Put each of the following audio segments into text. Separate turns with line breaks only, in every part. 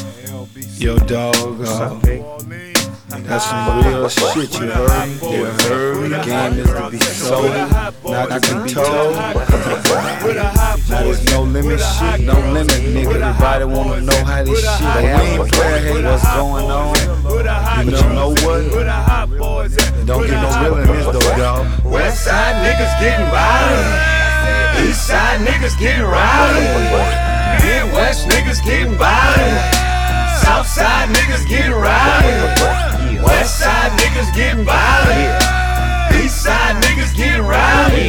Yo, dog, that's some real shit, you heard me? You heard me? The game is to be sold, not to be told. Now there's no limit shit, no limit, nigga. Everybody wanna know how this shit happen. We ain't playin' what's going on. You know what? Don't get no real in this though, dog.
West side niggas getting violent. East side niggas getting rowdy. Midwest niggas getting violent. South side niggas getting rowdy. West side niggas getting violent. East side niggas getting rowdy.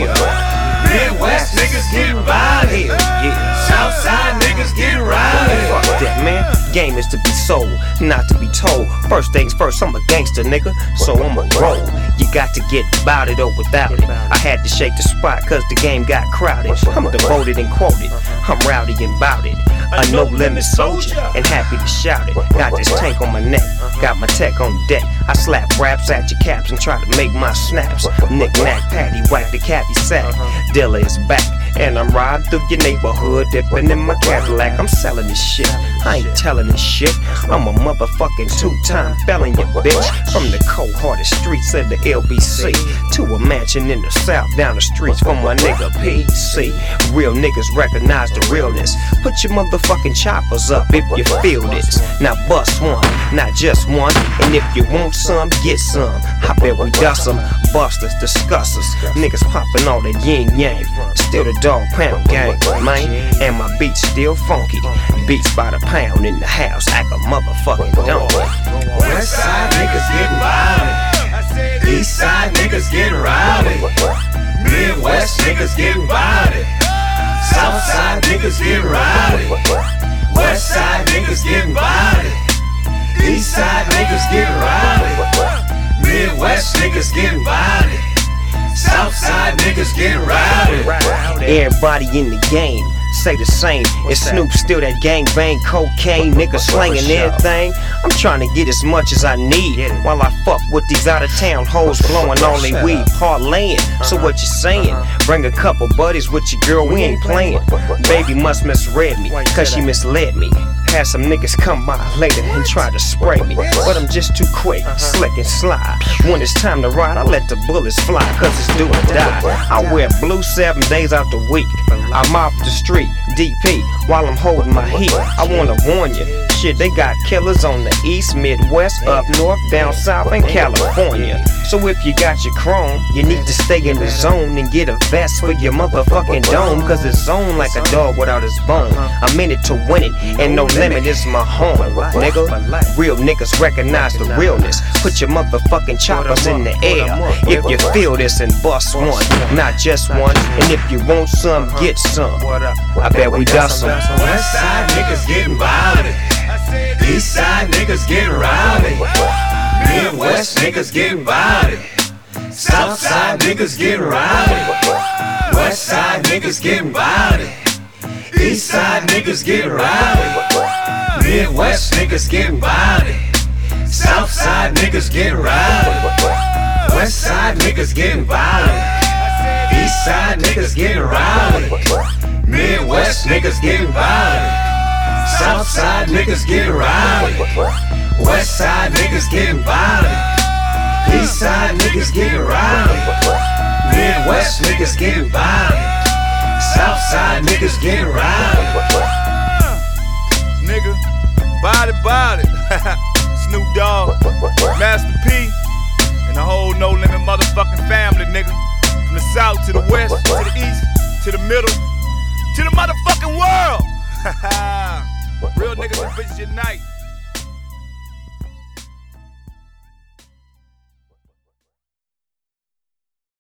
Midwest niggas getting violent. South side niggas getting rowdy.
Fuck that, man. Game is to be sold, not to be told. First things first, I'm a gangster, nigga, so I'ma roll. You got to get about it or without it. I had to shake the spot cause the game got crowded. I'm devoted and quoted, I'm rowdy and bout it. A no-limit soldier and happy to shout it. Got this tank on my neck, got my tech on deck. I slap raps at your caps and try to make my snaps. Knick-knack, patty, whack the cabbie sack. Dealer is back and I'm riding through your neighborhood, dipping in my Cadillac. I'm selling this shit, I ain't telling this shit. I'm a motherfucking two-time felon, you bitch. From the cold-hearted streets of the LBC to a mansion in the south down the streets from my nigga PC. Real niggas recognize the realness. Put your motherfucking choppers up if you feel this. Now bust one, not just one. And if you want some, get some. I bet we dust them, busters, discussers. Niggas popping all that yin-yang. Still the dog pound gang, man. And my beats still funky. Beats by the pound in the house, act a motherfucking dog.
West side niggas getting violent. East side niggas getting rowdy. Midwest niggas getting violent. South side niggas getting rowdy. West side niggas getting violent. East side niggas getting rowdy. Midwest niggas getting violent. South side niggas getting rowdy.
Everybody in the game say the same. It's Snoop still that gang bang, cocaine, nigga slanging everything. I'm trying to get as much as I need while I fuck with these out of town hoes blowing all they weed, parlaying. So what you saying? Bring a couple buddies with your girl, we ain't playing. Baby must misread me, cause she misled me. Had some niggas come by later and try to spray me, but I'm just too quick, slick and slide. When it's time to ride, I let the bullets fly, cause it's do or die. I wear blue 7 days out the week. I'm off the street, DP, while I'm holding my heat. I wanna warn you, shit, they got killers on the east, Midwest, up north, down south, and California. So if you got your chrome, you need to stay in the zone and get a vest for your motherfucking dome, cause it's zone like a dog without his bone. I'm in it to win it, and no limit is my home, nigga. Real niggas recognize the realness. Put your motherfucking choppers in the air if you feel this and bust one, not just one. And if you want some, get some. I bet we dust some.
West side niggas getting violent. East side niggas getting rowdy. Midwest niggas getting violent. South side niggas getting rowdy. West side niggas getting violent. East side niggas getting rowdy. Midwest niggas getting violent. South side niggas getting rowdy. West side niggas getting violent. East side niggas getting rowdy. Midwest niggas getting violent. South side niggas getting rowdy. West side niggas getting violent. East side niggas getting rowdy. Midwest niggas getting violent. South side niggas getting rowdy.
Nigga, body. Snoop Dogg, Master P, and the whole No Limit motherfucking family, nigga. From the south to the west, to the east, to the middle, to the motherfucking world. Real niggas and bitches unite.